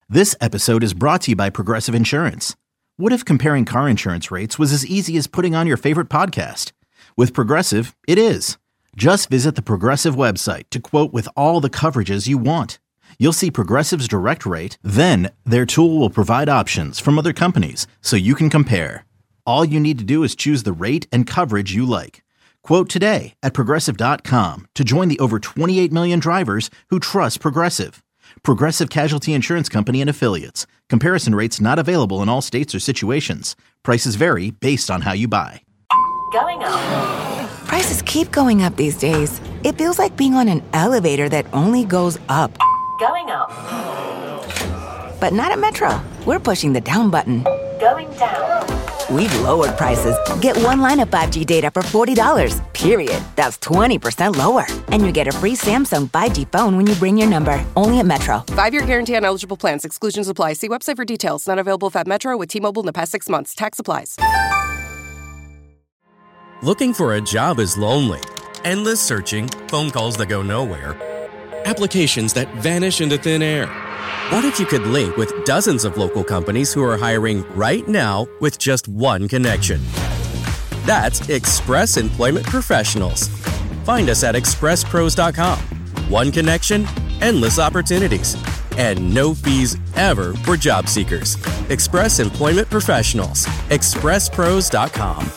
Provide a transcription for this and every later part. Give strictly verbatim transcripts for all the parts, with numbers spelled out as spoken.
This episode is brought to you by Progressive Insurance. What if comparing car insurance rates was as easy as putting on your favorite podcast? With Progressive, it is. Just visit the Progressive website to quote with all the coverages you want. You'll see Progressive's direct rate, then their tool will provide options from other companies so you can compare. All you need to do is choose the rate and coverage you like. Quote today at progressive dot com to join the over twenty-eight million drivers who trust Progressive. Progressive Casualty Insurance Company and Affiliates. Comparison rates not available in all states or situations. Prices vary based on how you buy. Going up. Prices keep going up these days. It feels like being on an elevator that only goes up. Going up. But not at Metro. We're pushing the down button. Going down. We've lowered prices. Get one line of five G data for forty dollars, period. That's twenty percent lower. And you get a free Samsung five G phone when you bring your number. Only at Metro. Five-year guarantee on eligible plans. Exclusions apply. See website for details. Not available at Metro with T-Mobile in the past six months. Tax applies. Looking for a job is lonely. Endless searching, phone calls that go nowhere, applications that vanish into thin air. What if you could link with dozens of local companies who are hiring right now with just one connection? That's Express Employment Professionals. Find us at express pros dot com. One connection, endless opportunities, and no fees ever for job seekers. Express Employment Professionals. express pros dot com.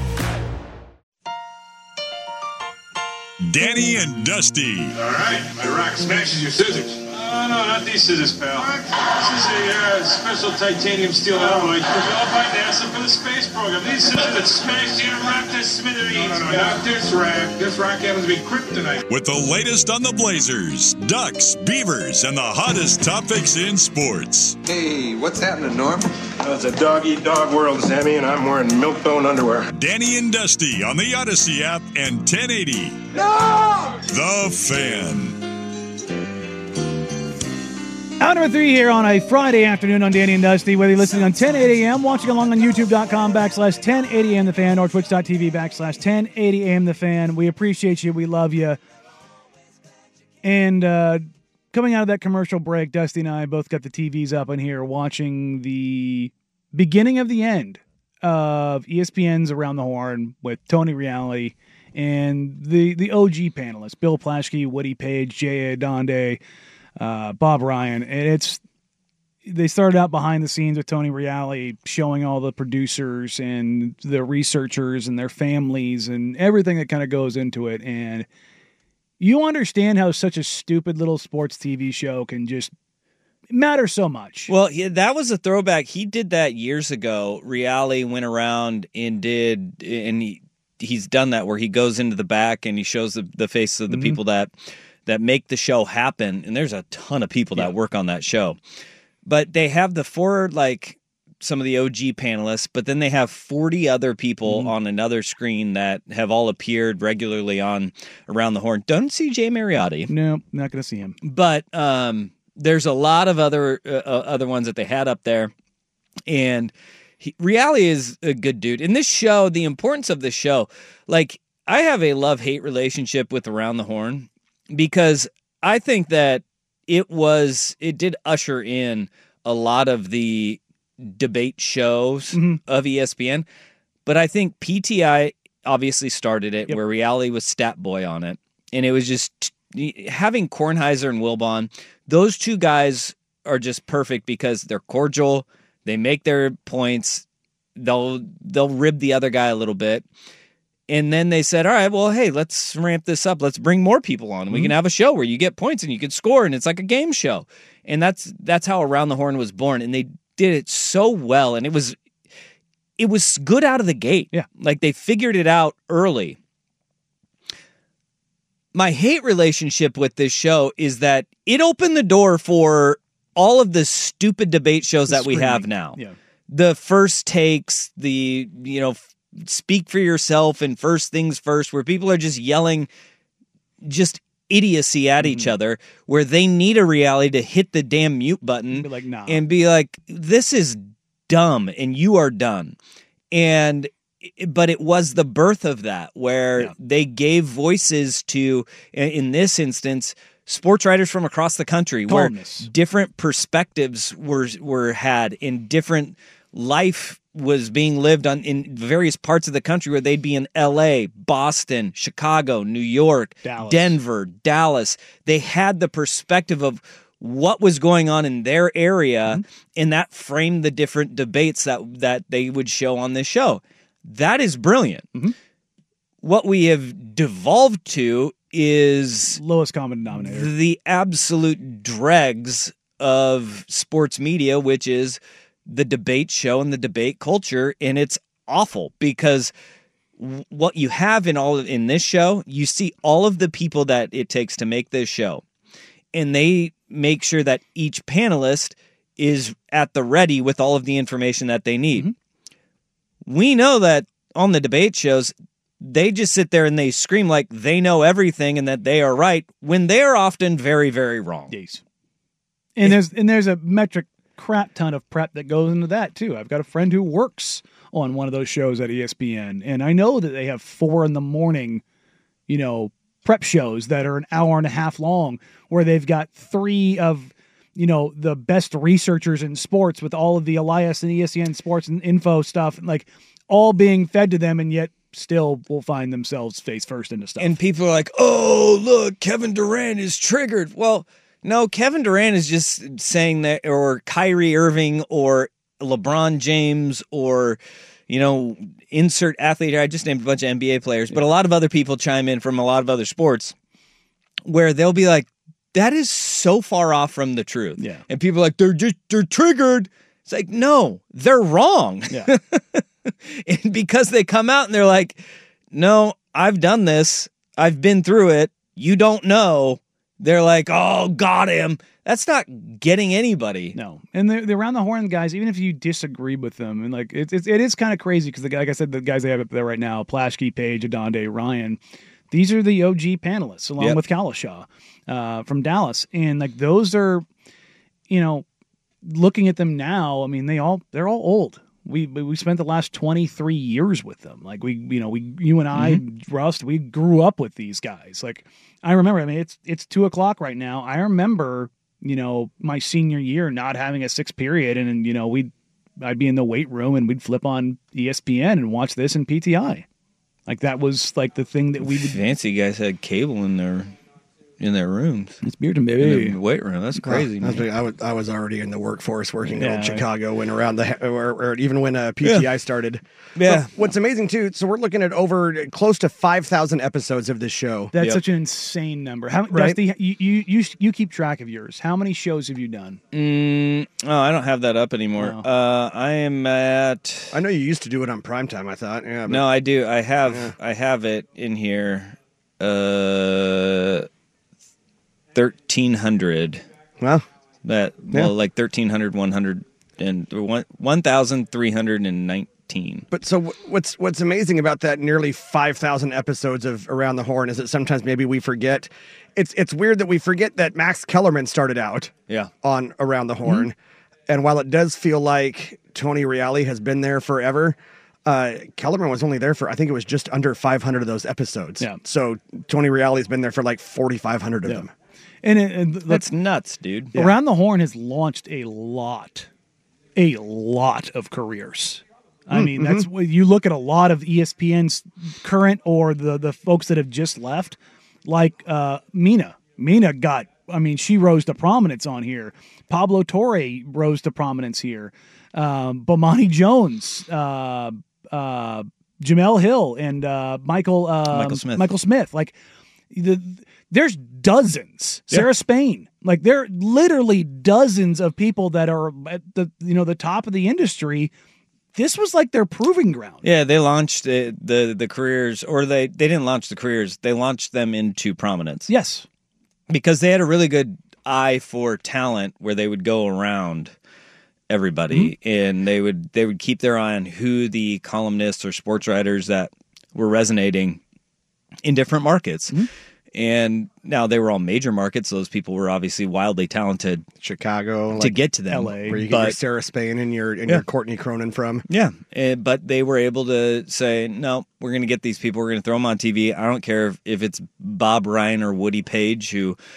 Danny and Dusty. All right, my rock smashes your scissors. Oh, no, not these scissors, pal. This is a uh, special titanium steel alloy developed by NASA for the space program. These scissors that smash your rock to smithereens. No, no, no, not this rock. This rock happens to be kryptonite. With the latest on the Blazers, Ducks, Beavers, and the hottest topics in sports. Hey, what's happening, Norm? Oh, it's a dog-eat-dog world, Sammy, and I'm wearing milk-bone underwear. Danny and Dusty on the Odyssey app and ten eighty. No! The Fan. Hour number three here on a Friday afternoon on Danny and Dusty, whether you're listening on ten eighty a.m., watching along on youtube.com backslash 1080am The Fan or twitch.tv backslash 1080am The Fan. We appreciate you. We love you. And uh, coming out of that commercial break, Dusty and I both got the T Vs up in here watching the beginning of the end of E S P N's Around the Horn with Tony Reali and the, the O G panelists, Bill Plaschke, Woody Page, Jay Adonde, Uh, Bob Ryan, and it's they started out behind the scenes with Tony Reali showing all the producers and the researchers and their families and everything that kind of goes into it, and you understand how such a stupid little sports T V show can just matter so much. Well, yeah, that was a throwback. He did that years ago. Reali went around and did, and he, he's done that where he goes into the back and he shows the, the faces of the mm-hmm. people that that make the show happen, and there's a ton of people that yeah. work on that show. But they have the four, like, some of the O G panelists, but then they have forty other people mm-hmm. on another screen that have all appeared regularly on Around the Horn. Don't see Jay Mariotti. No, not going to see him. But um, there's a lot of other uh, other ones that they had up there, and he, Reali is a good dude. In this show, the importance of this show, like, I have a love-hate relationship with Around the Horn, because I think that it was, it did usher in a lot of the debate shows mm-hmm. of E S P N, but I think P T I obviously started it, yep. where Reali was stat boy on it, and it was just, having Kornheiser and Wilbon, those two guys are just perfect because they're cordial, they make their points, they'll they'll rib the other guy a little bit. And then they said, all right, well, hey, let's ramp this up. Let's bring more people on. Mm-hmm. We can have a show where you get points and you can score, and it's like a game show. And that's that's how Around the Horn was born. And they did it so well, and it was it was good out of the gate. Yeah. Like, they figured it out early. My hate relationship with this show is that it opened the door for all of the stupid debate shows the that screaming. we have now. Yeah. The First Takes, the, you know, Speak for Yourself and First Things First, where people are just yelling just idiocy at each mm. other, where they need a Reali to hit the damn mute button be like, nah. and be like, this is dumb and you are done. And but it was the birth of that, where yeah. they gave voices to, in this instance, sports writers from across the country Columnists. where different perspectives were were had in different life was being lived on in various parts of the country where they'd be in L A, Boston, Chicago, New York, Dallas. Denver, Dallas. They had the perspective of what was going on in their area, mm-hmm. and that framed the different debates that that they would show on this show. That is brilliant. Mm-hmm. What we have devolved to is lowest common denominator, the absolute dregs of sports media, which is the debate show and the debate culture, and it's awful because w- what you have in all of, in this show, you see all of the people that it takes to make this show, and they make sure that each panelist is at the ready with all of the information that they need. Mm-hmm. We know that on the debate shows, they just sit there and they scream like they know everything and that they are right when they are often very, very wrong. Yes. And there's and there's a metric crap ton of prep that goes into that too. I've got a friend who works on one of those shows at E S P N, and I know that they have four in the morning, you know, prep shows that are an hour and a half long, where they've got three of, you know, the best researchers in sports with all of the Elias and E S P N sports and info stuff, like all being fed to them, and yet still will find themselves face first into stuff. And people are like, oh, look, Kevin Durant is triggered. Well, no, Kevin Durant is just saying that, or Kyrie Irving, or LeBron James, or, you know, insert athlete. I just named a bunch of N B A players, but a lot of other people chime in from a lot of other sports where they'll be like, that is so far off from the truth. Yeah. And people are like, they're just, they're triggered. It's like, no, they're wrong. Yeah. And because they come out and they're like, no, I've done this. I've been through it. You don't know. They're like, oh, got him. That's not getting anybody. No. And the, the around the horn guys, even if you disagree with them, and like it, it, it is kind of crazy because, like I said, the guys they have up there right now, Plaschke, Page, Adonde, Ryan, these are the O G panelists along Yep. with Kalashaw uh, from Dallas. And like those are, you know, looking at them now, I mean, they all, they're all old. We we spent the last twenty-three years with them. Like we, you know, we, you and I, mm-hmm. Rust, we grew up with these guys. Like I remember, I mean, it's, it's two o'clock right now. I remember, you know, my senior year not having a sixth period, and, and you know, we'd, I'd be in the weight room and we'd flip on E S P N and watch this in P T I. Like that was like the thing that we would. Fancy guys had cable in their in their rooms. It's Bearden, baby. In the weight room. That's crazy. Well, I, was, I, was, I was already in the workforce working Yeah. in old Chicago when around the or, or even when uh, P T I Yeah. started. Yeah. But what's amazing too, so we're looking at over close to five thousand episodes of this show. That's Yep. such an insane number. How, Right? Dusty, you, you you you keep track of yours. How many shows have you done? Mm, oh, I don't have that up anymore. No. Uh, I am at. I know you used to do it on primetime, I thought. Yeah, but No, I do. I have. Yeah. I have it in here. Uh, thirteen hundred. Well, That Yeah. well, like thirteen hundred, one hundred, and one one thousand three hundred and nineteen. but so wh- what's what's amazing about that nearly five thousand episodes of Around the Horn is that sometimes maybe we forget. It's it's weird that we forget that Max Kellerman started out Yeah. on Around the Horn. Mm-hmm. And while it does feel like Tony Reale has been there forever, uh, Kellerman was only there for, I think it was just under five hundred of those episodes. Yeah. So Tony Reale's been there for like forty-five hundred of Yeah. them. And, it, and look, That's nuts, dude. Yeah. Around the Horn has launched a lot, a lot of careers. I Mm, mean, that's what you look at a lot of E S P N's current or the the folks that have just left, like uh, Mina. Mina got, I mean, she rose to prominence on here. Pablo Torre rose to prominence here. Um, Bomani Jones, uh, uh, Jamel Hill, and uh, Michael uh, Michael Smith. Michael Smith. Like, the, there's dozens. Yeah. Sarah Spain. Like, there are literally dozens of people that are at the, you know, the top of the industry. This was like their proving ground. Yeah, they launched the, the the careers, or they they didn't launch the careers. They launched them into prominence. Yes. Because they had a really good eye for talent, where they would go around everybody, Mm-hmm. and they would they would keep their eye on who the columnists or sports writers that were resonating in different markets. Mm-hmm. And now they were all major markets. So those people were obviously wildly talented Chicago, to like get to them. L A, where you get your But- Sarah Spain and your and Yeah. your Courtney Cronin from. Yeah, eh, but they were able to say, no, we're going to get these people. We're going to throw them on T V. I don't care if, if it's Bob Ryan or Woody Page, who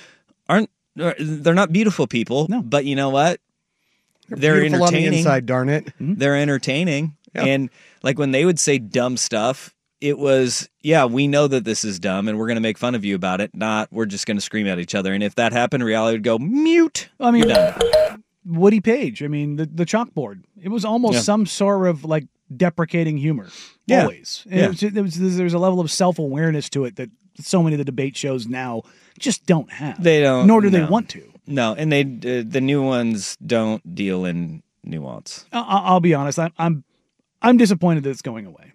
aren't they're not beautiful people. No. But you know what? They're Beautiful on the entertaining. inside, darn it. They're entertaining. Yep. And like when they would say dumb stuff, it was, yeah, we know that this is dumb and we're going to make fun of you about it. Not, we're just going to scream at each other. And if that happened, reality would go, mute. I mean, You're done. Woody Page. I mean, the, the chalkboard. It was almost Yeah. some sort of like deprecating humor. Yeah. Always. Yeah. It was, it was, there's a level of self-awareness to it that so many of the debate shows now just don't have. They don't. Nor do they no. want to. No, and they uh, the new ones don't deal in nuance. I- I'll be honest. I'm I'm I'm disappointed that it's going away.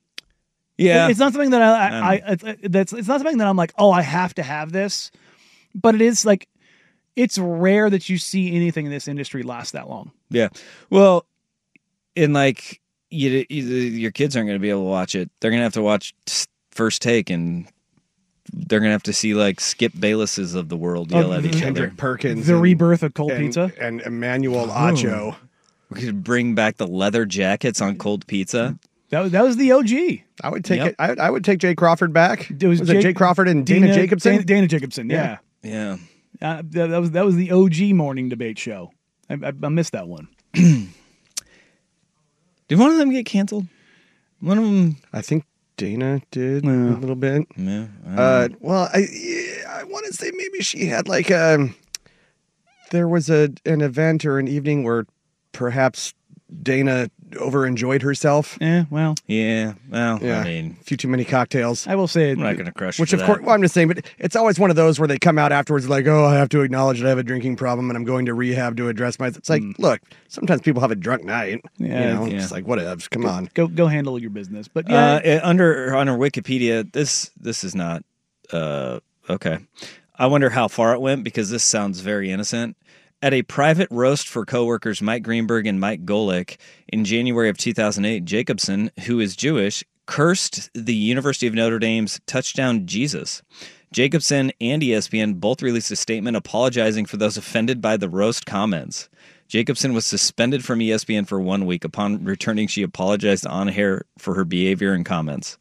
Yeah, It's not something that I, Um, I, I it's, that's it's not something that I'm like, oh, I have to have this. But it is like, it's rare that you see anything in this industry last that long. Yeah. Well, in like you, you, your kids aren't going to be able to watch it. They're going to have to watch First Take, and they're going to have to see like Skip Baylesses of the world yell Oh, at each Kendrick other. Perkins. The and- rebirth of cold and- pizza. And Emmanuel Acho. We could bring back the leather jackets on cold pizza. That was that was the O G. I would take Yep. it. I, I would take Jay Crawford back. It was, was Jake- it Jay Crawford and Dana, Jacobson? Dana, Dana Jacobson. Yeah. Yeah. Uh, that, that was that was the O G morning debate show. I, I, I missed that one. Did one of them get canceled? One of them. I think Dana did Yeah. a little bit. Yeah. I don't Uh, know. well, I yeah, I want to say maybe she had like a. There was a an event or an evening where perhaps Dana overenjoyed herself. Yeah. Well, Yeah. Well, Yeah, I mean, a few too many cocktails. I will say it. I'm not going to crush. Which for of that. course, well, I'm just saying, but it's always one of those where they come out afterwards like, "Oh, I have to acknowledge that I have a drinking problem and I'm going to rehab to address my." It's like, look, sometimes people have a drunk night. Yeah, you know, yeah. it's like whatevs. Come on. Go go handle your business. But yeah, Uh, it- under under Wikipedia, this this is not uh, okay. I wonder how far it went because this sounds very innocent. At a private roast for coworkers Mike Greenberg and Mike Golick in January of two thousand eight, Jacobson, who is Jewish, cursed the University of Notre Dame's touchdown Jesus. Jacobson and E S P N both released a statement apologizing for those offended by the roast comments. Jacobson was suspended from E S P N for one week. Upon returning, she apologized on air for her behavior and comments.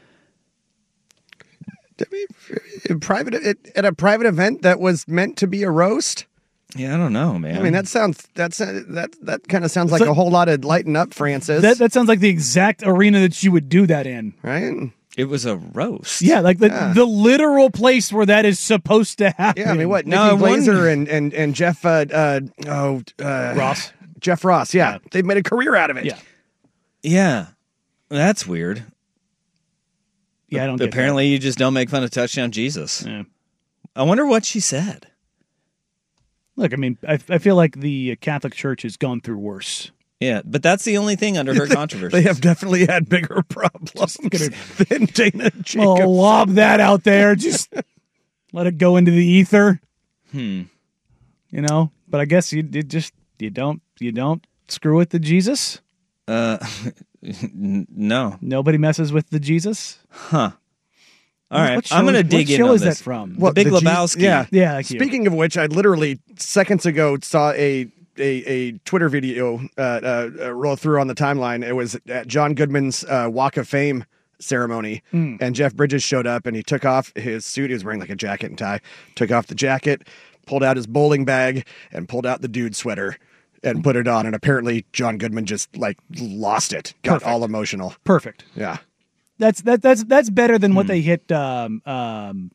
A private at a private event that was meant to be a roast. Yeah, I don't know, man. I mean, that sounds that's that that kind of sounds like So- a whole lot of lighten up, Francis. that that sounds like the exact arena that you would do that in. right? It was a roast. Yeah, like the Yeah. the literal place where that is supposed to happen. Yeah, I mean, what No, I Nikki Glazer wonder- and and and Jeff uh, uh oh uh, Ross. Jeff Ross. Yeah, they've made a career out of it. Yeah. Yeah. That's weird. Yeah, I don't. Get Apparently, you just don't make fun of touchdown Jesus. that. Yeah. I wonder what she said. Look, I mean, I I feel like the Catholic Church has gone through worse. Yeah, but that's the only thing under her controversy. They have definitely had bigger problems than Dana Jacobs. Well, lob that out there. Just let it go into the ether. Hmm. You know, but I guess you, you just you don't you don't screw with the Jesus. Uh, n- no. Nobody messes with the Jesus. Huh. All What- right, what I'm show- going to what dig in show on is this. that from? The Big the Je- Lebowski. Yeah, Yeah, thank you. Speaking of which, I literally seconds ago saw a a, a Twitter video uh, uh, uh, roll through on the timeline. It was at John Goodman's uh, Walk of Fame ceremony, Mm. and Jeff Bridges showed up, and he took off his suit. He was wearing like a jacket and tie. Took off the jacket, pulled out his bowling bag, and pulled out the dude sweater. And put it on, and apparently John Goodman just like lost it, got Perfect. all emotional. Perfect. Yeah, That's that that's that's better than Hmm. what they hit. Um, um,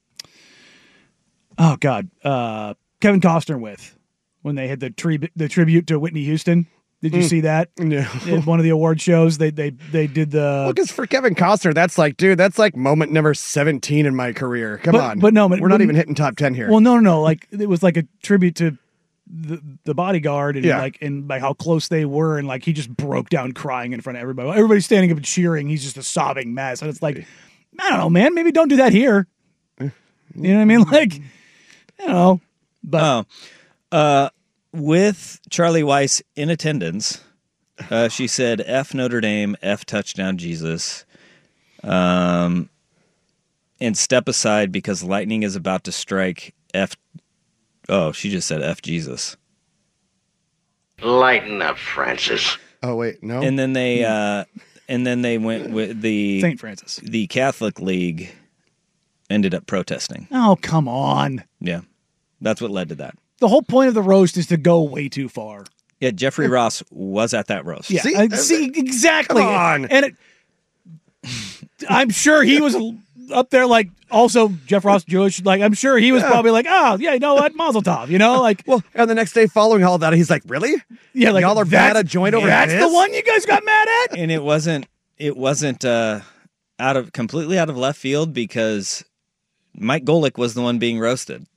oh God, uh, Kevin Costner with when they had the tri- the tribute to Whitney Houston. Did you Mm. see that? Yeah. At one of the award shows, they they they did the. well, because for Kevin Costner, that's like, dude, that's like moment number seventeen in my career. Come But- on, but no, but- we're not but- even hitting top ten here. Well, no, no, no. Like it was like a tribute to the the bodyguard and Yeah. like and like how close they were, and like he just broke down crying in front of everybody. Everybody's standing up and cheering. He's just a sobbing mess, and it's like, I don't know, man. Maybe don't do that here. You know what I mean? Like, you know, but Oh, uh, with Charlie Weiss in attendance, uh, she said, "F Notre Dame, F touchdown Jesus," um, and step aside because lightning is about to strike. F. Oh, she just said F Jesus. Lighten up, Francis. Oh wait, no. And then they, uh, and then they went with the Saint Francis. The Catholic League ended up protesting. Oh, come on. Yeah. That's what led to that. The whole point of the roast is to go way too far. Yeah, Jeffrey Ross was at that roast. Yeah, See? I- see, exactly. Come on. And it, I'm sure he was up there like, also Jeff Ross Jewish. Like, I'm sure he was Yeah. probably like, oh, yeah, you know what? Mazel tov, you know? Like, Well, and the next day following all that, he's like, really? yeah, like, Y'all are that's- mad at joint over That's this? the one you guys got mad at? And it wasn't it wasn't uh, out of completely out of left field because Mike Golick was the one being roasted.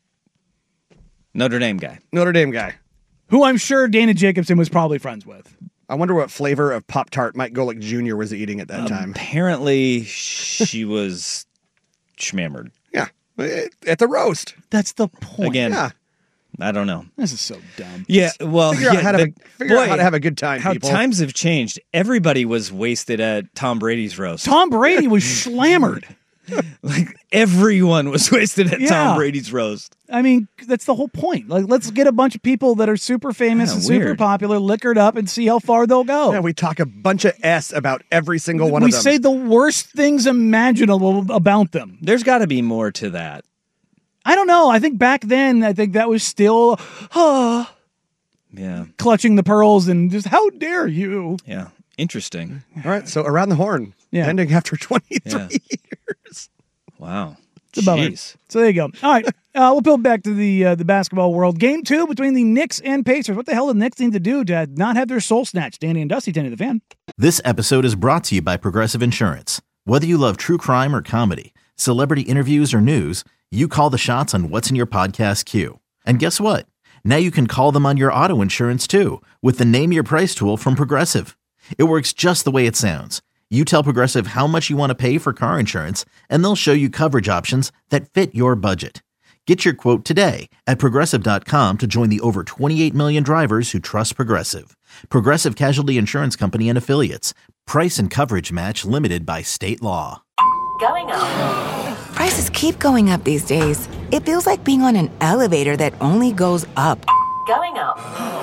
Notre Dame guy. Notre Dame guy. Who I'm sure Dana Jacobson was probably friends with. I wonder what flavor of Pop-Tart Mike Golick Junior was eating at that Um, time. Apparently, she was schmammered. Yeah, at the roast. That's the point. Again, Yeah. I don't know. This is so dumb. Yeah, well, Figure out yeah, how to the- have a- figure out boy, how to have a good time, How people. times have changed. Everybody was wasted at Tom Brady's roast. Tom Brady was slammered. Like everyone was wasted at Yeah. Tom Brady's roast. I mean, that's the whole point. Like, let's get a bunch of people that are super famous Yeah, and super weird. popular, liquored up, and see how far they'll go. Yeah, we talk a bunch of S about every single one we of them. say the worst things imaginable about them. There's got to be more to that. I don't know. I think back then, I think that was still ah, Yeah, clutching the pearls and just, how dare you? yeah. Interesting. All right, so Around the Horn, Yeah. ending after twenty-three Yeah. years. Wow. It's a bummer. Jeez. So there you go. All right, uh, we'll build back to the uh, the basketball world. Game two between the Knicks and Pacers. What the hell did the Knicks need to do to not have their soul snatched? Danny and Dusty, ten to the fan. This episode is brought to you by Progressive Insurance. Whether you love true crime or comedy, celebrity interviews or news, you call the shots on what's in your podcast queue. And guess what? Now you can call them on your auto insurance too with the Name Your Price tool from Progressive. It works just the way it sounds. You tell Progressive how much you want to pay for car insurance, and they'll show you coverage options that fit your budget. Get your quote today at Progressive dot com to join the over twenty-eight million drivers who trust Progressive. Progressive Casualty Insurance Company and Affiliates. Price and coverage match limited by state law. Going up. Prices keep going up these days. It feels like being on an elevator that only goes up. Going up.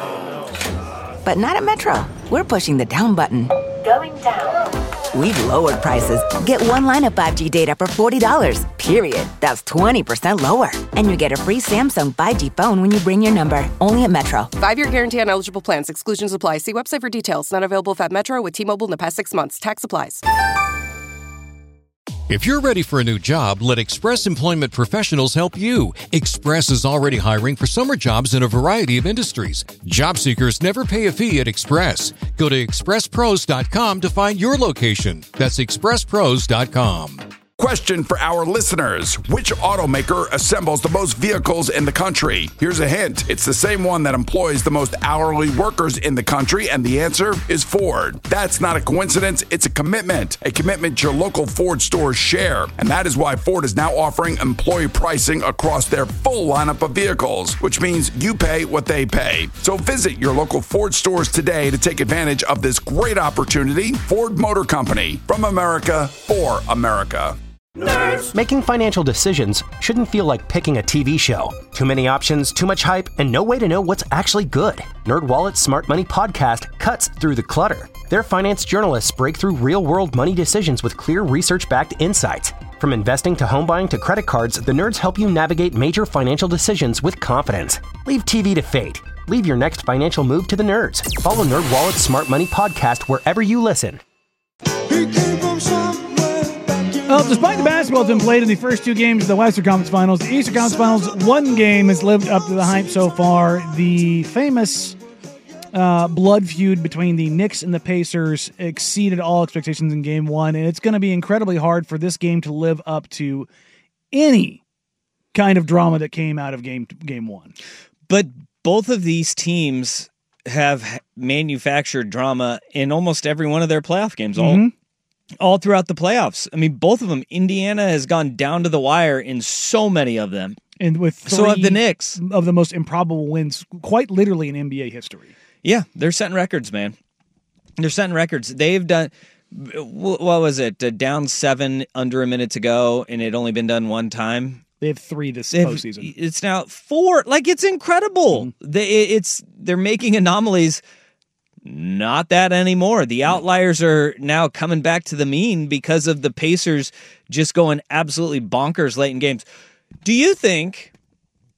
But not at Metro. We're pushing the down button. Going down. We've lowered prices. Get one line of five G data for forty dollars, period. That's twenty percent lower. And you get a free Samsung five G phone when you bring your number. Only at Metro. Five-year guarantee on eligible plans. Exclusions apply. See website for details. Not available if at Metro with T-Mobile in the past six months. Tax applies. If you're ready for a new job, let Express Employment Professionals help you. Express is already hiring for summer jobs in a variety of industries. Job seekers never pay a fee at Express. Go to express pros dot com to find your location. That's express pros dot com. Question for our listeners. Which automaker assembles the most vehicles in the country? Here's a hint. It's the same one that employs the most hourly workers in the country, and the answer is Ford. That's not a coincidence. It's a commitment. A commitment your local Ford stores share. And that is why Ford is now offering employee pricing across their full lineup of vehicles, which means you pay what they pay. So visit your local Ford stores today to take advantage of this great opportunity. Ford Motor Company. From America, for America. Making financial decisions shouldn't feel like picking a T V show. Too many options, too much hype, and no way to know what's actually good. NerdWallet's Smart Money Podcast cuts through the clutter. Their finance journalists break through real-world money decisions with clear research-backed insights. From investing to home buying to credit cards, the nerds help you navigate major financial decisions with confidence. Leave T V to fate. Leave your next financial move to the nerds. Follow NerdWallet's Smart Money Podcast wherever you listen. Well, despite the basketball that's been played in the first two games of the Western Conference Finals, the Eastern Conference Finals, one game has lived up to the hype so far. The famous uh, blood feud between the Knicks and the Pacers exceeded all expectations in game one, and it's going to be incredibly hard for this game to live up to any kind of drama that came out of game game one. But both of these teams have manufactured drama in almost every one of their playoff games. All Mhm. all throughout the playoffs. I mean, both of them. Indiana has gone down to the wire in so many of them. And with three So have the Knicks. of the most improbable wins, quite literally in N B A history. Yeah, they're setting records, man. They're setting records. They've done, what was it, uh, down seven under a minute to go, and it only been done one time. They have three this They've- postseason. It's now four. Like, it's incredible. Mm-hmm. They, it's They're making anomalies. Not that anymore. The outliers are now coming back to the mean because of the Pacers just going absolutely bonkers late in games. Do you think,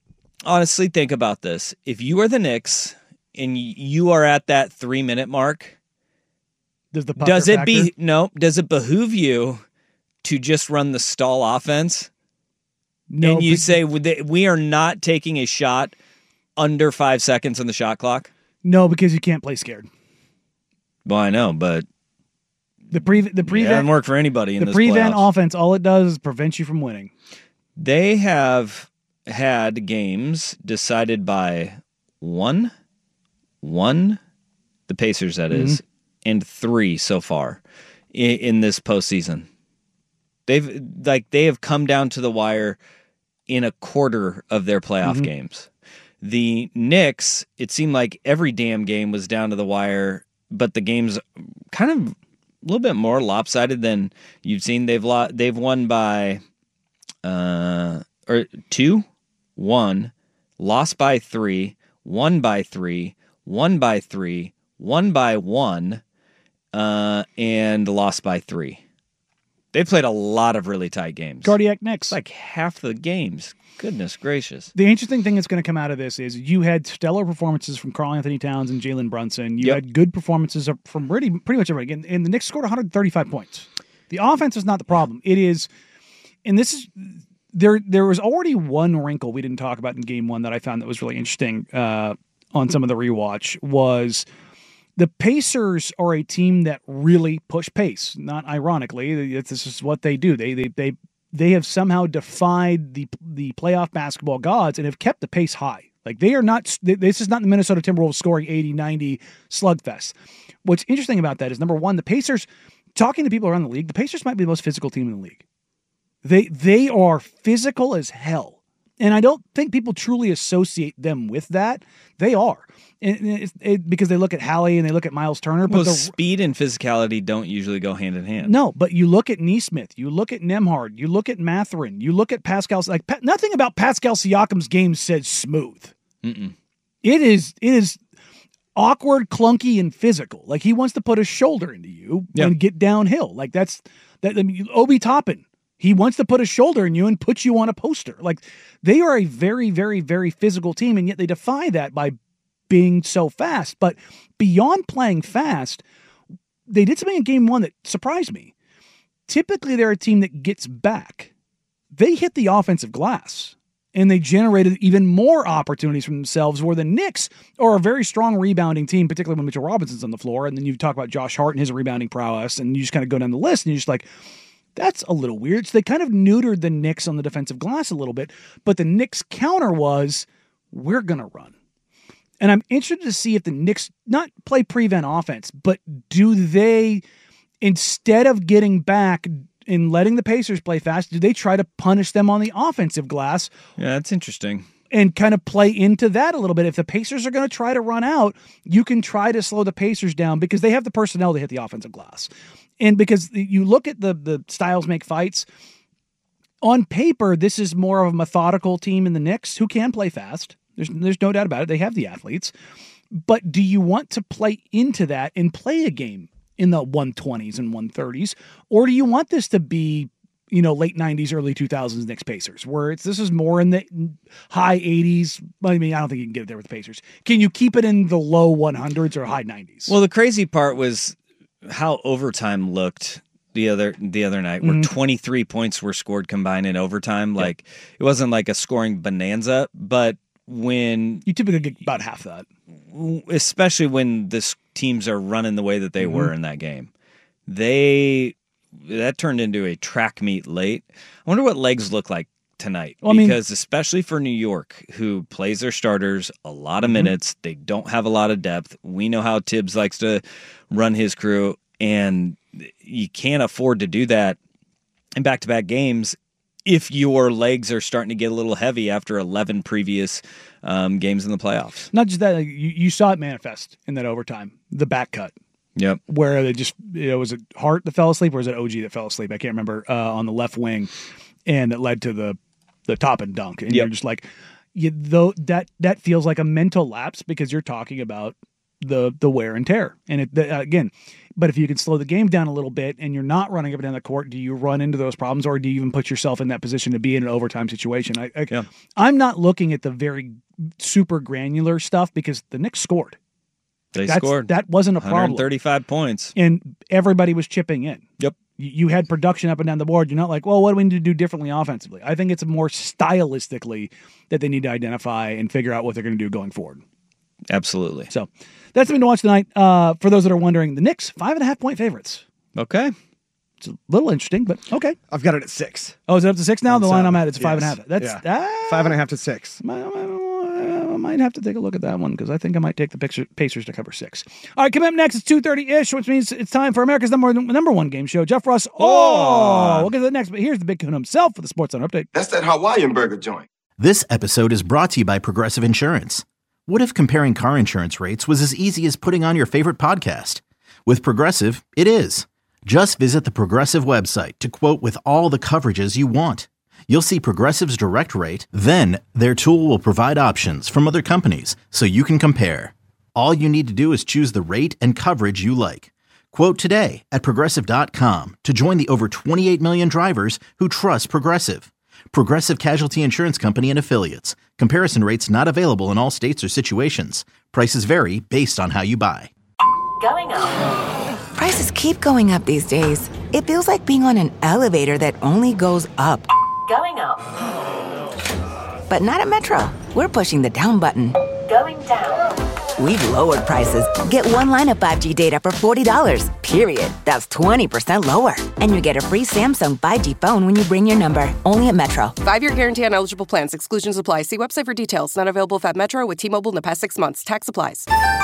honestly, think about this. If you are the Knicks and y- you are at that three minute mark, Does the pucker does it factor? be no? Does it behoove you to just run the stall offense? No, and you but- say we are not taking a shot under five seconds on the shot clock? No, because you can't play scared. Well, I know, but The pre the it prevent doesn't work for anybody in the this prevent playoffs. offense. All it does is prevent you from winning. They have had games decided by one, one, the Pacers, that is, and three so far in, in this postseason. They've like they have come down to the wire in a quarter of their playoff Mhm. games. The Knicks, it seemed like every damn game was down to the wire, but the games kind of a little bit more lopsided than you've seen. They've lo- they've won by uh or two, one, lost by three, won by three, won by three, won by one, uh, and lost by three. They've played a lot of really tight games. Cardiac Knicks. It's like half the games. Goodness gracious. The interesting thing that's going to come out of this is you had stellar performances from Karl Anthony Towns and Jalen Brunson. You Yep. had good performances from pretty, pretty much everybody. And, and the Knicks scored one hundred thirty-five points. The offense is not the problem. It is, and this is, there There was already one wrinkle we didn't talk about in game one that I found that was really interesting uh, on some of the rewatch was the Pacers are a team that really push pace. Not ironically, it's, this is what they do. They they they they have somehow defied the the playoff basketball gods and have kept the pace high. Like they are not. This is not the Minnesota Timberwolves scoring eighty, ninety slugfest. What's interesting about that is number one, the Pacers. Talking to people around the league, the Pacers might be the most physical team in the league. They they are physical as hell. And I don't think people truly associate them with that. They are. And it, it, because they look at Hallie and they look at Miles Turner. But Well, the, speed and physicality don't usually go hand in hand. no, but you look at Neesmith, you look at Nemhard, you look at Mathurin, you look at Pascal. Like pa- nothing about Pascal Siakam's game says smooth. Mm-mm. It is it is awkward, clunky, and physical. Like he wants to put a shoulder into you Yep. and get downhill. Like that's that. I mean, Obi Toppin. He wants to put a shoulder in you and put you on a poster. Like they are a very, very, very physical team, and yet they defy that by being so fast. But beyond playing fast, they did something in game one that surprised me. Typically, they're a team that gets back. They hit the offensive glass, and they generated even more opportunities for themselves, where the Knicks are a very strong rebounding team, particularly when Mitchell Robinson's on the floor. And then you talk about Josh Hart and his rebounding prowess, and you just kind of go down the list, and you're just like, that's a little weird. So they kind of neutered the Knicks on the defensive glass a little bit, but the Knicks counter was, we're going to run. And I'm interested to see if the Knicks not play prevent offense, but do they, instead of getting back and letting the Pacers play fast, do they try to punish them on the offensive glass? Yeah, that's interesting. And kind of play into that a little bit. If the Pacers are going to try to run out, you can try to slow the Pacers down because they have the personnel to hit the offensive glass. And because you look at the the styles make fights, on paper, this is more of a methodical team in the Knicks who can play fast. There's there's no doubt about it. They have the athletes. But do you want to play into that and play a game in the one twenties and one thirties? Or do you want this to be, you know, late nineties, early two thousands Knicks Pacers, where it's this is more in the high eighties? I mean, I don't think you can get it there with the Pacers. Can you keep it in the low one hundreds or high nineties? Well, the crazy part was how overtime looked the other the other night, where Mhm. twenty-three points were scored combined in overtime. Like it wasn't like a scoring bonanza, but when you typically get about half that, especially when the teams are running the way that they Mhm. were in that game, they that turned into a track meet late. I wonder what legs look like tonight, Well, I mean- because especially for New York, who plays their starters a lot of Mhm. minutes, they don't have a lot of depth. We know how Tibbs likes to run his crew, and you can't afford to do that in back-to-back games if your legs are starting to get a little heavy after eleven previous um, games in the playoffs. Not just that, like, you, you saw it manifest in that overtime, the back cut. Yep. Where they just, you know, was it Hart that fell asleep or was it O G that fell asleep? I can't remember, uh, on the left wing, and it led to the the top and dunk. And Yep. you're just like, you, though that that feels like a mental lapse because you're talking about the the wear and tear. And it, the, again, but if you can slow the game down a little bit and you're not running up and down the court, do you run into those problems, or do you even put yourself in that position to be in an overtime situation? I, I, Yeah. I'm not looking at the very super granular stuff because the Knicks scored. They That's, scored. That wasn't a problem. one hundred thirty-five points. And everybody was chipping in. Yep. You, you had production up and down the board. You're not like, well, what do we need to do differently offensively? I think it's more stylistically that they need to identify and figure out what they're going to do going forward. Absolutely. So that's something to watch tonight. Uh, for those that are wondering, the Knicks, five and a half point favorites. Okay. It's a little interesting, but okay. I've got it at six. Oh, is it up to six now? On The line seven. I'm at, it's five and a Yes. half. That's Yeah. ah, Five and a half to six. I, I, I might have to take a look at that one because I think I might take the Pacers, Pacers to cover six. All right, coming up next, it's two thirty-ish, which means it's time for America's number, number one game show. Jeff Russ. Oh, we'll get to the next, but here's the big coon himself for the Sports Center update. That's that Hawaiian burger joint. This episode is brought to you by Progressive Insurance. What if comparing car insurance rates was as easy as putting on your favorite podcast? With Progressive, it is. Just visit the Progressive website to quote with all the coverages you want. You'll see Progressive's direct rate, then their tool will provide options from other companies so you can compare. All you need to do is choose the rate and coverage you like. Quote today at Progressive dot com to join the over twenty-eight million drivers who trust Progressive. Progressive Casualty Insurance Company and Affiliates. Comparison rates not available in all states or situations. Prices vary based on how you buy. Going up. Prices keep going up these days. It feels like being on an elevator that only goes up. Going up. But not at Metro. We're pushing the down button. Going down. We've lowered prices. Get one line of five G data for forty dollars, period. That's twenty percent lower. And you get a free Samsung five G phone when you bring your number. Only at Metro. Five-year guarantee on eligible plans. Exclusions apply. See website for details. Not available at Metro with T-Mobile in the past six months. Tax applies.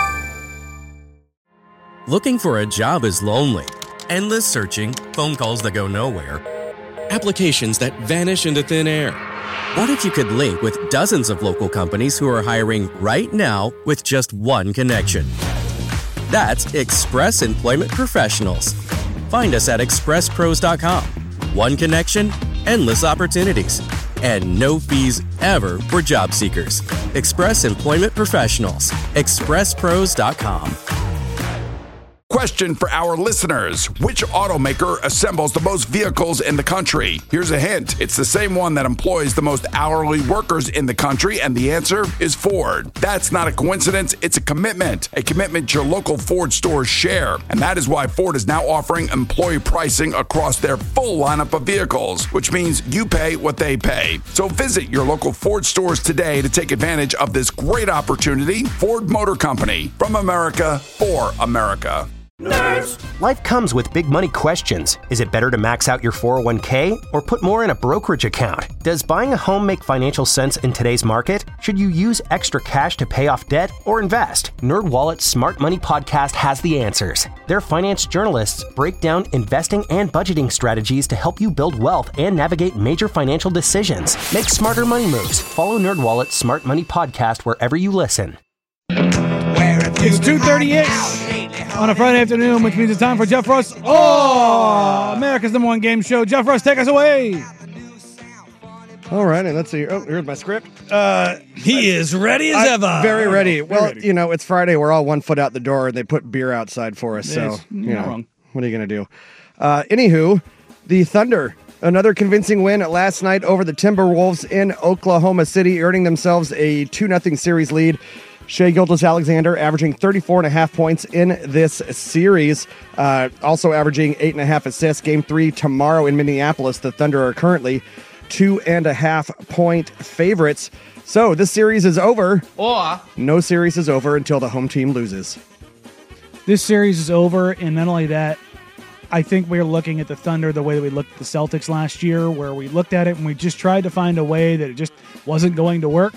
Looking for a job is lonely. Endless searching, phone calls that go nowhere, applications that vanish into thin air. What if you could link with dozens of local companies who are hiring right now with just one connection? That's Express Employment Professionals. Find us at express pros dot com. One connection, endless opportunities, and no fees ever for job seekers. Express Employment Professionals. express pros dot com. Question for our listeners. Which automaker assembles the most vehicles in the country? Here's a hint. It's the same one that employs the most hourly workers in the country, and the answer is Ford. That's not a coincidence. It's a commitment. A commitment your local Ford stores share. And that is why Ford is now offering employee pricing across their full lineup of vehicles, which means you pay what they pay. So visit your local Ford stores today to take advantage of this great opportunity. Ford Motor Company. From America, for America. Nerds. Life comes with big money questions. Is it better to max out your four oh one k or put more in a brokerage account? Does buying a home make financial sense in today's market? Should you use extra cash to pay off debt or invest? NerdWallet's Smart Money Podcast has the answers. Their finance journalists break down investing and budgeting strategies to help you build wealth and navigate major financial decisions. Make smarter money moves. Follow NerdWallet's Smart Money Podcast wherever you listen. It's two thirty-ish on a Friday afternoon, which means it's time for Jeff Russ. Oh, America's number one game show. Jeff Russ, take us away. All right, and let's see. Oh, here's my script. Uh, he is ready as I'm ever. Very ready. Very Well, ready. you know, it's Friday. We're all one foot out the door, and they put beer outside for us. So, Yes, you you're know, not wrong. what are you going to do? Uh, anywho, the Thunder, another convincing win last night over the Timberwolves in Oklahoma City, earning themselves a two nothing series lead. Shai Gilgeous-Alexander averaging thirty-four and a half points in this series, uh, also averaging eight and a half assists. Game three tomorrow in Minneapolis. The Thunder are currently two and a half point favorites. So this series is over. Or No series is over until the home team loses. this series is over, and not only that, I think we're looking at the Thunder the way that we looked at the Celtics last year, where we looked at it and we just tried to find a way that it just wasn't going to work.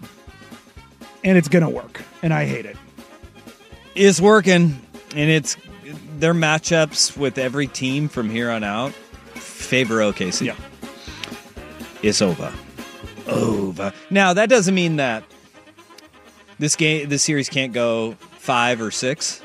And it's going to work, and I hate it. It's working, and it's their matchups with every team from here on out favor O K C. Yeah. It's over. Over. Now, that doesn't mean that this game, this series can't go five or six,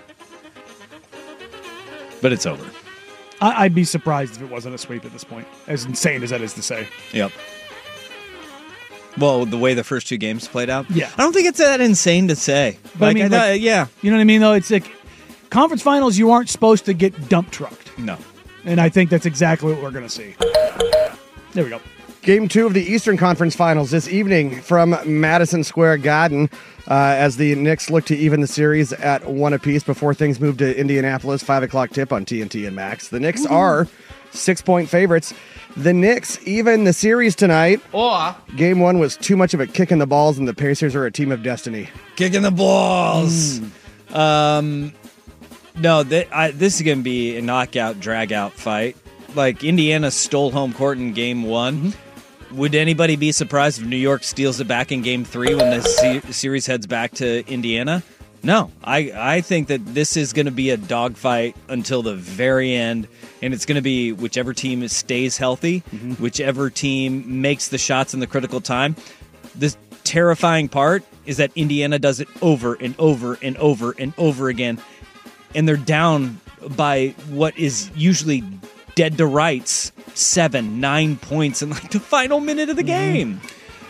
but it's over. I- I'd be surprised if it wasn't a sweep at this point, as insane as that is to say. Yep. Well, the way the first two games played out? Yeah. I don't think it's that insane to say. But like, I mean, I, like, yeah. You know what I mean, though? It's like conference finals, you aren't supposed to get dump trucked. No. And I think that's exactly what we're going to see. There we go. Game two of the Eastern Conference Finals this evening from Madison Square Garden uh, as the Knicks look to even the series at one apiece before things move to Indianapolis. five o'clock tip on T N T and Max. The Knicks are six-point favorites. The Knicks even the series tonight. Or Game one was too much of a kick in the balls, and the Pacers are a team of destiny. Kicking the balls. Mm. Um, no, th- I, this is going to be a knockout, drag-out fight. Like, Indiana stole home court in game one. Mm-hmm. Would anybody be surprised if New York steals it back in game three when the se- series heads back to Indiana? No. I, I think that this is going to be a dogfight until the very end, and it's going to be whichever team stays healthy, mm-hmm. whichever team makes the shots in the critical time. The terrifying part is that Indiana does it over and over and over and over again, and they're down by what is usually dead to rights, seven, nine points in like the final minute of the game.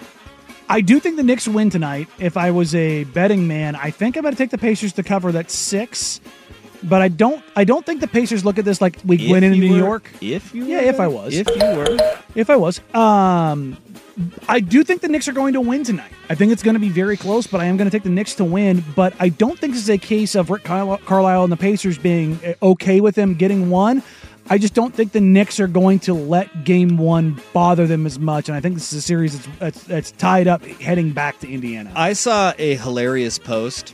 I do think the Knicks win tonight. If I was a betting man, I think I'm going to take the Pacers to cover that six. But I don't. I don't think the Pacers look at this like we If went in you New were- York. If you yeah, were, if I was, if you were, if I was, um, I do think the Knicks are going to win tonight. I think it's going to be very close, but I am going to take the Knicks to win. But I don't think this is a case of Rick Carli- Carlisle and the Pacers being okay with them getting one. I just don't think the Knicks are going to let game one bother them as much, and I think this is a series that's, that's, that's tied up heading back to Indiana. I saw a hilarious post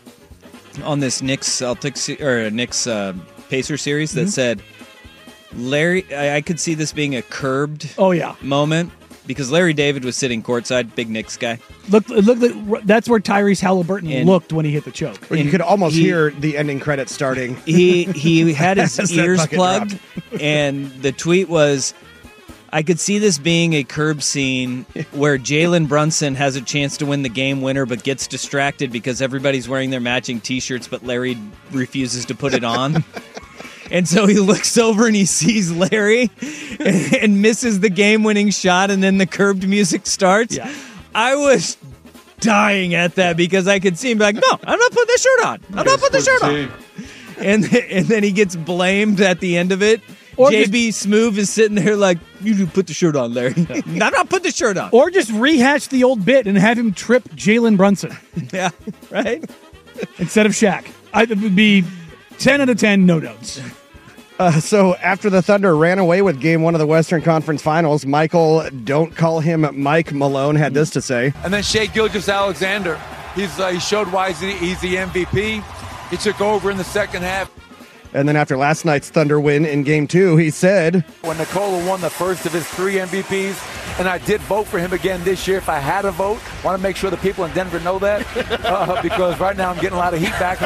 on this Knicks Celtics or Knicks uh, Pacer series that Mhm. said, "Larry, I, I could see this being a curbed oh yeah moment because Larry David was sitting courtside, big Knicks guy. Look, look, look that's where Tyrese Halliburton And- looked when he hit the choke. Or you And could almost he- hear the ending credits starting. He he had his As that ears bucket plugged, dropped. and the tweet was, "I could see this being a curb scene where Jalen Brunson has a chance to win the game winner, but gets distracted because everybody's wearing their matching T-shirts, but Larry refuses to put it on." And so he looks over and he sees Larry and, and misses the game-winning shot, and then the curbed music starts. Yeah. I was dying at that because I could see him be like, "No, I'm not putting the shirt on. I'm not putting the shirt on." And and then he gets blamed at the end of it. Or J B Smoove is sitting there like, "You do put the shirt on, Larry." I'm not putting the shirt on. Or just rehash the old bit and have him trip Jalen Brunson Yeah, right? instead of Shaq. I, it would be ten out of ten, no notes. Uh, so after the Thunder ran away with game one of the Western Conference Finals, Michael, don't call him Mike Malone, had this to say. And then Shea Gilgeous-Alexander, he's uh, he showed why he's the, he's the M V P. He took over in the second half. And then after last night's Thunder win in game two, he said, When Nikola won the first of his three M V Ps, and I did vote for him again this year if I had a vote. Want to make sure the people in Denver know that, uh, because right now I'm getting a lot of heat back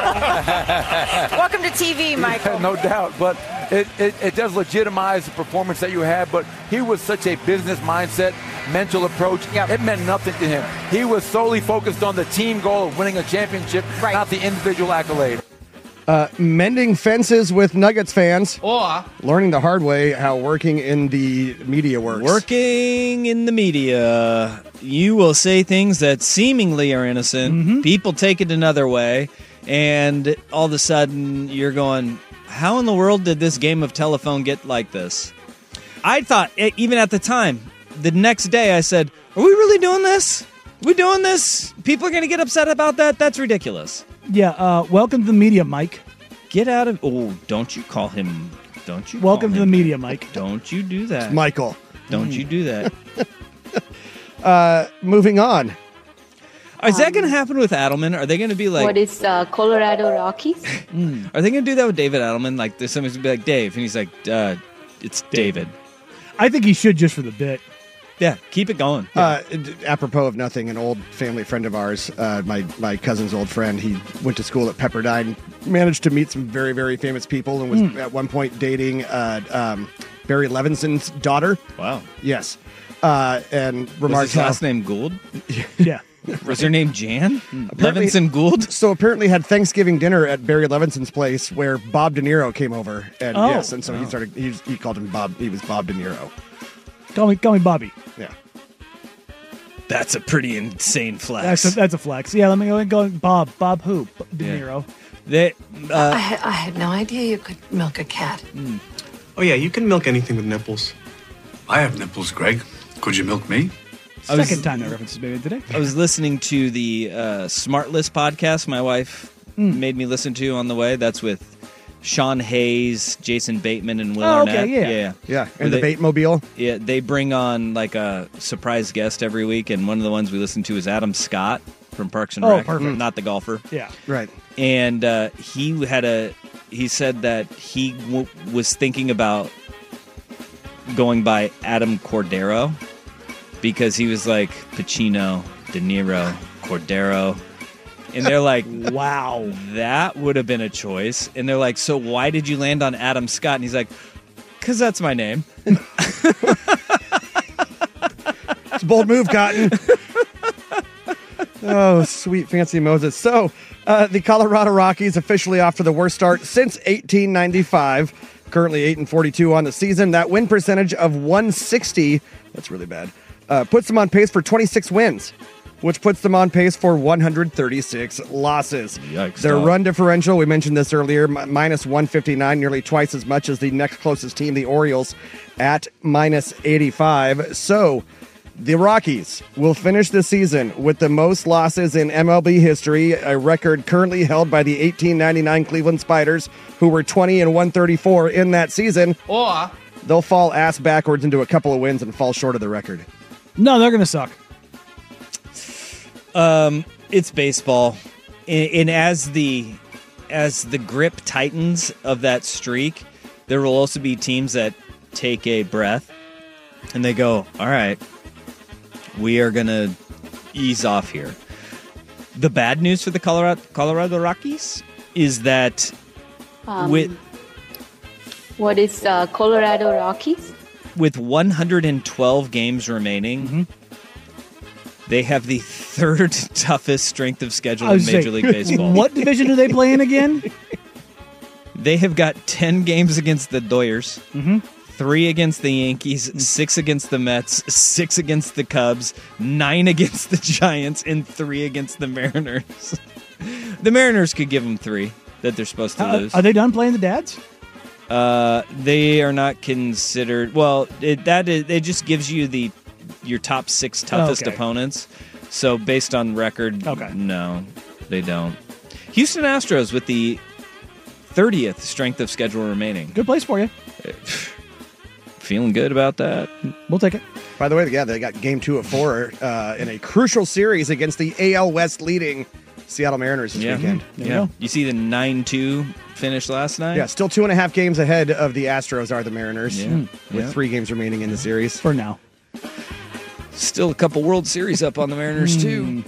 home. Welcome to T V, Michael. No doubt, but it, it, it does legitimize the performance that you had, but he was such a business mindset, mental approach. Yep. It meant nothing to him. He was solely focused on the team goal of winning a championship, Right. not the individual accolade. uh, mending fences with Nuggets fans, Or learning the hard way how working in the media works. working in the media, you will say things that seemingly are innocent. People take it another way, and all of a sudden you're going, how in the world did this game of telephone get like this? I thought, e- even at the time, the next day I said, are we really doing this? We doing this? People are going to get upset about that? That's ridiculous. Yeah, uh, welcome to the media, Mike. Get out of... Oh, don't you call him... Don't you Welcome call to the him- media, Mike. Don't you do that. Michael. Don't you do that. Uh, moving on. Is that going to happen with Adelman? Are they going to be like... what is uh, Colorado Rockies? Are they going to do that with David Adelman? Like, there's somebody's going to be like, Dave. And he's like, uh, it's David. I think he should just for the bit. Yeah, keep it going. Uh, d- apropos of nothing, an old family friend of ours, uh, my, my cousin's old friend, he went to school at Pepperdine, managed to meet some very, very famous people, and was Mm. at one point dating uh, um, Barry Levinson's daughter. Wow. Yes. Uh, and Was remarked his how- last name Gould? Yeah. Was her name Jan? Apparently- Levinson Gould? So apparently had Thanksgiving dinner at Barry Levinson's place where Bob De Niro came over. And Oh. yes, and so he Oh. started, he, he called him Bob, he was Bob De Niro. Call me, call me Bobby. Yeah. That's a pretty insane flex. That's a, that's a flex. Yeah, let me go and go. Bob. Bob who? De Yeah. Niro. They, uh, I, I had no idea you could milk a cat. Oh, yeah, you can milk anything with nipples. I have nipples, Greg. Could you milk me? I was- Second time that reference is made today. I was listening to the uh, Smart List podcast my wife Hmm. made me listen to on the way. That's with Sean Hayes, Jason Bateman, and Will Oh, Arnett. okay, yeah. yeah, Yeah, Where and the they- Batemobile. Yeah, they bring on like a surprise guest every week, and one of the ones we listen to is Adam Scott from Parks and Oh, Rec, perfect. not the golfer. Yeah. Right. And uh, he had a he said that he w- was thinking about going by Adam Cordero because he was like Pacino, De Niro, Cordero. And they're like, wow, that would have been a choice. And they're like, so why did you land on Adam Scott? And he's like, because that's my name. It's a bold move, Cotton. Oh, sweet fancy Moses. So, uh, the Colorado Rockies officially off to the worst start since eighteen ninety-five. Currently eight and forty-two on the season. That win percentage of one sixty, that's really bad, uh, puts them on pace for twenty-six wins, which puts them on pace for one hundred thirty-six losses. Yikes, Their dog. run differential, we mentioned this earlier, mi- minus one fifty-nine, nearly twice as much as the next closest team, the Orioles, at minus eighty-five. So, the Rockies will finish the season with the most losses in M L B history, a record currently held by the eighteen ninety-nine Cleveland Spiders, who were twenty and one thirty-four in that season. Or they'll fall ass backwards into a couple of wins and fall short of the record. No, they're going to suck. Um, it's baseball, and, and as the as the grip tightens of that streak, there will also be teams that take a breath and they go, "All right, we are gonna ease off here." The bad news for the Colorado Colorado Rockies is that Um, with What is uh, Colorado Rockies? with one hundred twelve games remaining. Mm-hmm. They have the third toughest strength of schedule I in was Major saying, League Baseball. What division do they play in again? They have got ten games against the Doyers, Mm-hmm. three against the Yankees, six against the Mets, six against the Cubs, nine against the Giants, and three against the Mariners. The Mariners could give them three that they're supposed to Uh, lose. are they done playing the dads? Uh, they are not considered. Well, it, that is, it just gives you the your top six toughest Okay. opponents. So based on record, Okay. no, they don't. Houston Astros with the thirtieth strength of schedule remaining. Good place for you. Feeling good about that. We'll take it. By the way, yeah, they got game two of four uh, in a crucial series against the A L West leading Seattle Mariners this Yeah, weekend. yeah. You see the nine two finish last night? Yeah, still two and a half games ahead of the Astros are the Mariners, Yeah, with yeah. three games remaining in the series. For now. Still a couple World Series up on the Mariners, too.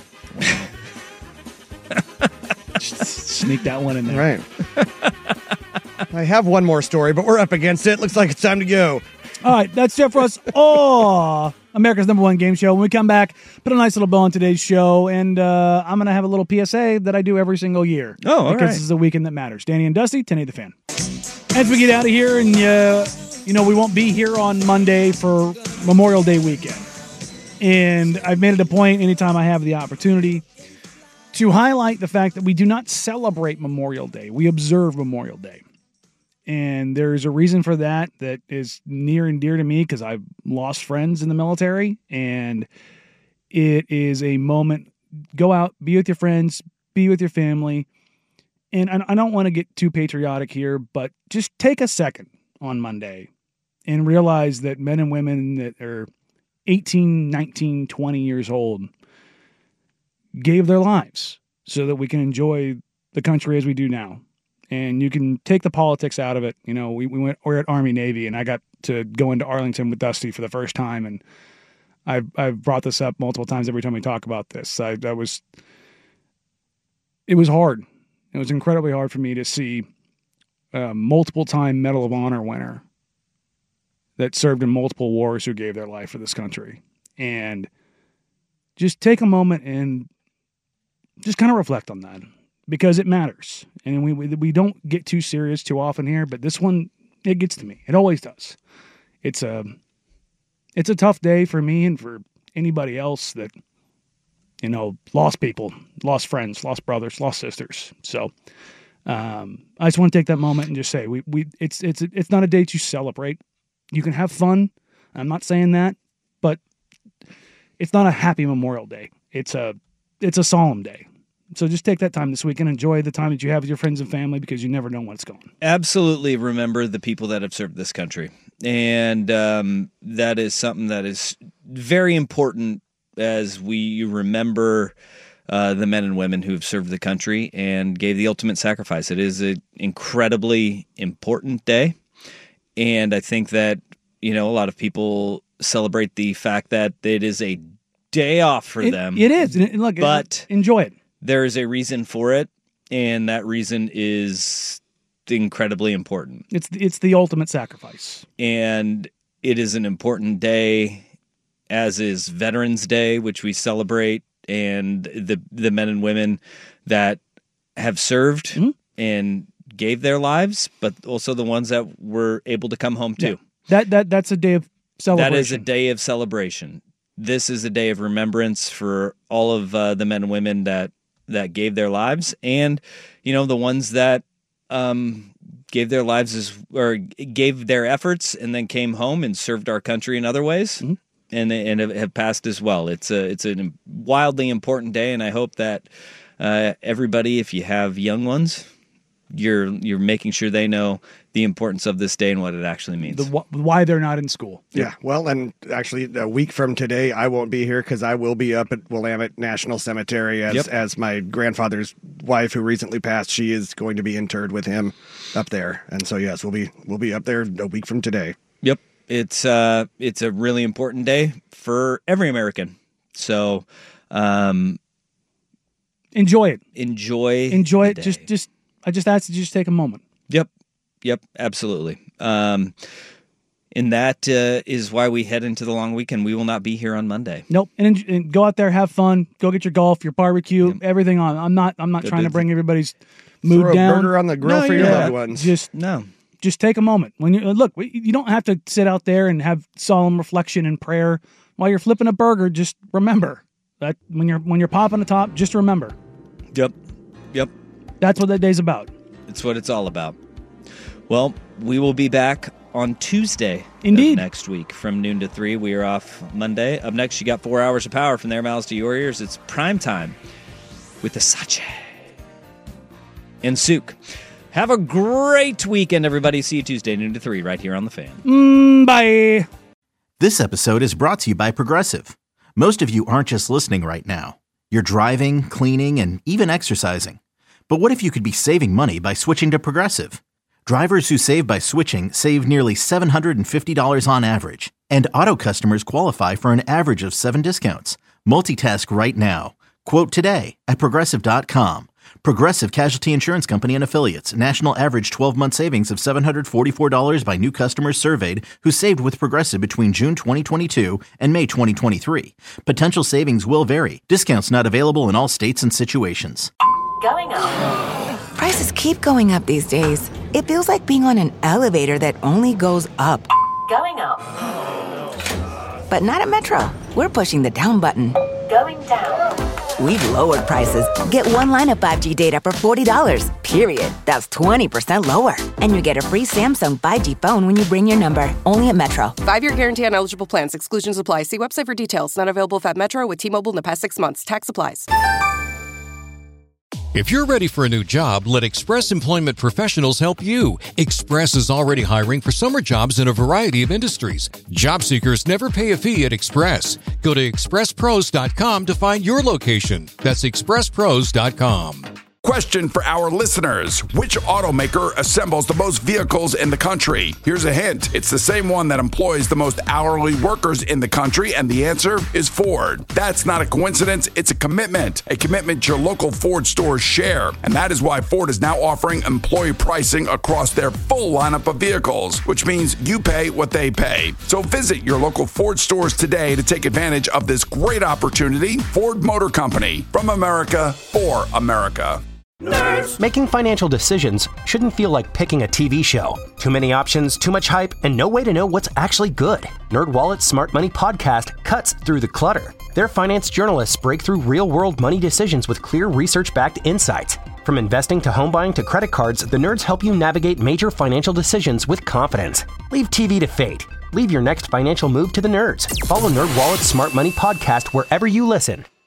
Sneak that one in there. Right. I have one more story, but we're up against it. Looks like it's time to go. All right, that's it for us. Oh, America's number one game show. When we come back, put a nice little bow on today's show, and uh, I'm going to have a little P S A that I do every single year. Oh, all because right. this is the weekend that matters. Danny and Dusty, ten eight The Fan. As we get out of here, and uh, you know, we won't be here on Monday for Memorial Day weekend. And I've made it a point anytime I have the opportunity to highlight the fact that we do not celebrate Memorial Day. We observe Memorial Day. And there's a reason for that that is near and dear to me because I've lost friends in the military. And it is a moment, go out, be with your friends, be with your family. And I I don't want to get too patriotic here, but just take a second on Monday and realize that men and women that are eighteen, nineteen, twenty years old gave their lives so that we can enjoy the country as we do now. And you can take the politics out of it. You know, we, we went, we're at Army Navy, and I got to go into Arlington with Dusty for the first time. And I've, I've brought this up multiple times every time we talk about this. I, I was, it was hard. It was incredibly hard for me to see a multiple time Medal of Honor winner that served in multiple wars who gave their life for this country. And just take a moment and just kind of reflect on that because it matters. And we, we we don't get too serious too often here, but this one, it gets to me. It always does. It's a, it's a tough day for me and for anybody else that you know, lost people, lost friends, lost brothers, lost sisters. So um, I just want to take that moment and just say we we it's it's it's not a day to celebrate. You can have fun. I'm not saying that, but it's not a happy Memorial Day. It's a it's a solemn day. So just take that time this week and enjoy the time that you have with your friends and family, because you never know when it's going. Absolutely remember the people that have served this country. And um, that is something that is very important as we remember uh, the men and women who have served the country and gave the ultimate sacrifice. It is an incredibly important day. And I think that, you know, a lot of people celebrate the fact that it is a day off for it, them. It is. And look, but enjoy it. There is a reason for it, and that reason is incredibly important. It's it's the ultimate sacrifice. And it is an important day, as is Veterans Day, which we celebrate, and the the men and women that have served mm-hmm. and gave their lives, but also the ones that were able to come home too. Yeah. That that that's a day of celebration. That is a day of celebration. This is a day of remembrance for all of uh, the men and women that that gave their lives, and you know, the ones that um, gave their lives as or gave their efforts and then came home and served our country in other ways, mm-hmm. and and have passed as well. It's a it's a wildly important day, and I hope that uh, everybody, if you have young ones, you're you're making ssure they know the importance of this day and what it actually means. The, why they're not in school. Yeah, well, and actually a week from today, I won't be here because I will be up at Willamette National Cemetery as, yep. as my grandfather's wife, who recently passed, she is going to be interred with him up there. And so, yes, we'll be we'll be up there a week from today. Yep, it's uh, it's a really important day for every American. So um, enjoy it. Enjoy Enjoy it. Day. Just just I just ask that you just take a moment. Yep. Yep, absolutely. Um, and that uh, is why we head into the long weekend. We will not be here on Monday. Nope. And, and go out there, have fun, go get your golf, your barbecue, yep. everything on. I'm not. I'm not Good trying to bring thing. everybody's mood Throw down. A burger on the grill no, for your yeah. loved ones. Just no. Just take a moment when you look. You don't have to sit out there and have solemn reflection and prayer while you're flipping a burger. Just remember that when you're when you're popping the top, just remember. Yep. Yep. That's what that day's about. It's what it's all about. Well, we will be back on Tuesday Indeed. Of next week from noon to three. We are off Monday. Up next, you got four hours of power from their mouths to your ears. It's prime time with the Sache and Souk. Have a great weekend, everybody. See you Tuesday, noon to three, right here on The Fan. Mm, bye. This episode is brought to you by Progressive. Most of you aren't just listening right now. You're driving, cleaning, and even exercising. But what if you could be saving money by switching to Progressive? Drivers who save by switching save nearly seven hundred fifty dollars on average. And auto customers qualify for an average of seven discounts. Multitask right now. Quote today at Progressive dot com. Progressive Casualty Insurance Company and Affiliates. National average twelve-month savings of seven hundred forty-four dollars by new customers surveyed who saved with Progressive between June twenty twenty-two and May twenty twenty-three. Potential savings will vary. Discounts not available in all states and situations. Going up. Prices keep going up these days. It feels like being on an elevator that only goes up. Going up. But not at Metro. We're pushing the down button. Going down. We've lowered prices. Get one line of five G data for forty dollars, period. That's twenty percent lower. And you get a free Samsung five G phone when you bring your number. Only at Metro. Five-year guarantee on eligible plans. Exclusions apply. See website for details. Not available if at Metro with T-Mobile in the past six months. Tax applies. If you're ready for a new job, let Express Employment Professionals help you. Express is already hiring for summer jobs in a variety of industries. Job seekers never pay a fee at Express. Go to express pros dot com to find your location. That's express pros dot com. Question for our listeners. Which automaker assembles the most vehicles in the country? Here's a hint. It's the same one that employs the most hourly workers in the country, and the answer is Ford. That's not a coincidence. It's a commitment. A commitment your local Ford stores share. And that is why Ford is now offering employee pricing across their full lineup of vehicles, which means you pay what they pay. So visit your local Ford stores today to take advantage of this great opportunity. Ford Motor Company. From America, for America. Making financial decisions shouldn't feel like picking a T V show. Too many options, too much hype, and no way to know what's actually good. NerdWallet's Smart Money Podcast cuts through the clutter. Their finance journalists break through real-world money decisions with clear research-backed insights. From investing to home buying to credit cards, the nerds help you navigate major financial decisions with confidence. Leave T V to fate. Leave your next financial move to the nerds. Follow NerdWallet's Smart Money Podcast wherever you listen.